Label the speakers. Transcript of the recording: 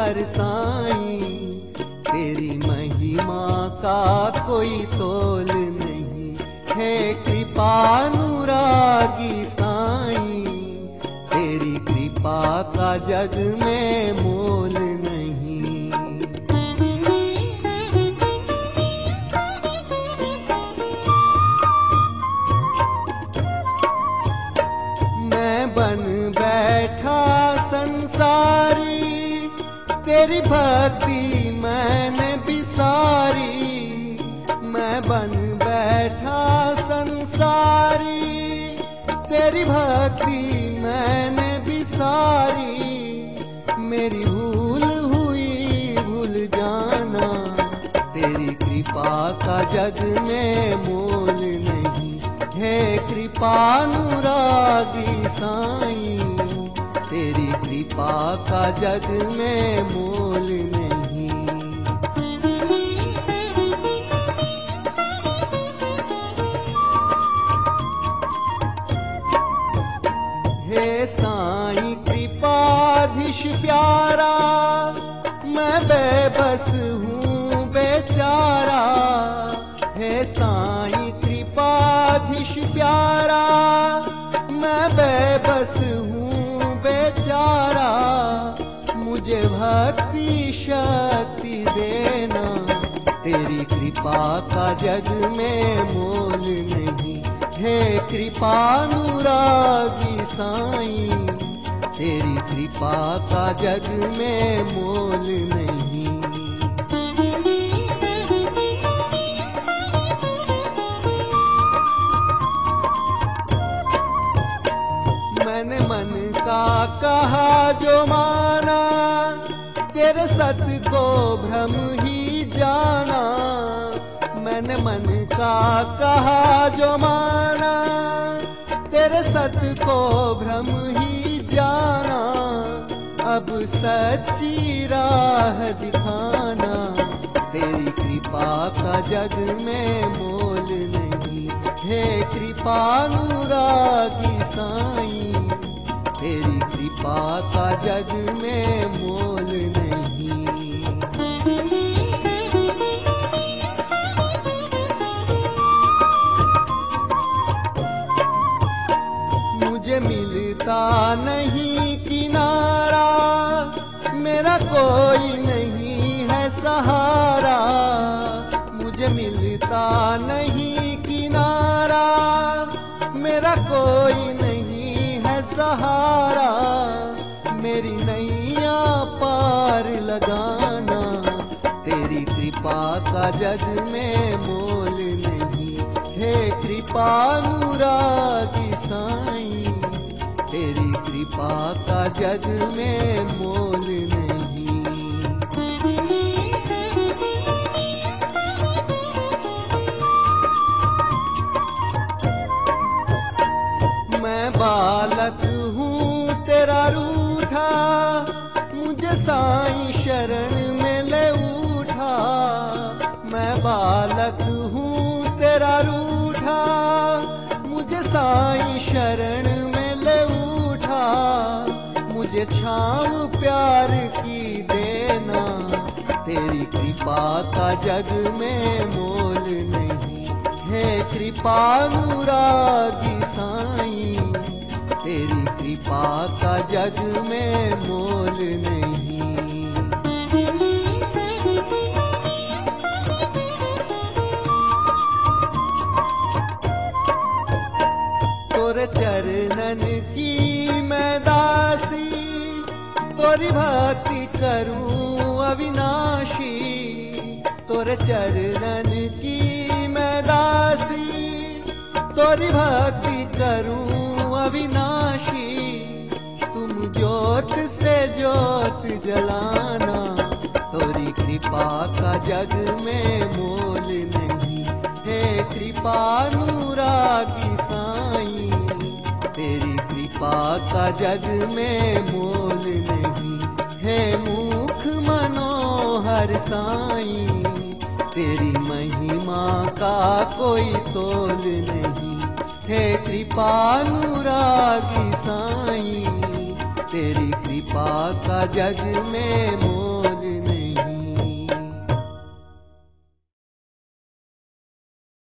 Speaker 1: हर साईं, तेरी महिमा का कोई तोल नहीं। है कृपानुरागी साईं, तेरी कृपा का जग में मोल नहीं। मैं बन बैठा संसारी, तेरी भक्ति मैंने बिसारी। मैं बन बैठा संसारी, तेरी भक्ति मैंने बिसारी। मेरी भूल हुई भूल जाना, तेरी कृपा का जग में मोल नहीं। है कृपानुरागी साईं, तेरी कृपा का जग में मोल नहीं। हे साईं कृपाधीश प्यारा, मैं बेबस हूँ बेचारा। हे साईं कृपाधीश प्यारा, मैं बेबस हूँ बेचारा। मुझे भक्ति शक्ति देना, तेरी कृपा का जग में मोल नहीं। हे कृपानुरागी साईं, तेरी कृपा का जग में मोल नहीं। मैंने मन का कहा जो माना, तेरे सत्य को भ्रम ही जाना। मैंने मन का कहा जो माना, तेरे सत्य को भ्रम ही जाना। अब सच्ची राह दिखाना, तेरी कृपा का जग में मोल नहीं। हे कृपानुरागी साईं, तेरी कृपा का जग में मोल नहीं। मुझे मिलता नहीं किनारा, मेरा कोई नहीं है सहारा। मुझे मिलता नहीं किनारा, मेरा कोई नहीं है सहारा। मेरी नैया पार लगाना, तेरी कृपा का जग में मोल नहीं। हे कृपानुरागी साईं, तेरी कृपा का जग में मोल नहीं। मैं बालक हूँ तेरा रूठा, मुझे साईं शरण में ले उठा। मैं बालक हूँ तेरा रूठा, मुझे साईं शरण में ले उठा। मुझे छाँव प्यार की देना, तेरी कृपा का जग में मोल नहीं। है कृपानुरागी साईं, तेरी कृपा का जग में मोल नहीं। तोरे चरणन की मैं दासी, तोरी भक्ति करूं अविनाशी। तोरे चरणन की मैं दासी, तोरी भक्ति करूं अविनाशी। तुम ज्योत से ज्योत जलाना, तोरी कृपा का जग में मोल नहीं। हे कृपानुरागी साईं, तेरी कृपा का जग में मोल नहीं। हे मुख मनोहर साईं, तेरी महिमा का कोई तोल नहीं। हे कृपानुरागी साईं, तेरी कृपा का जग में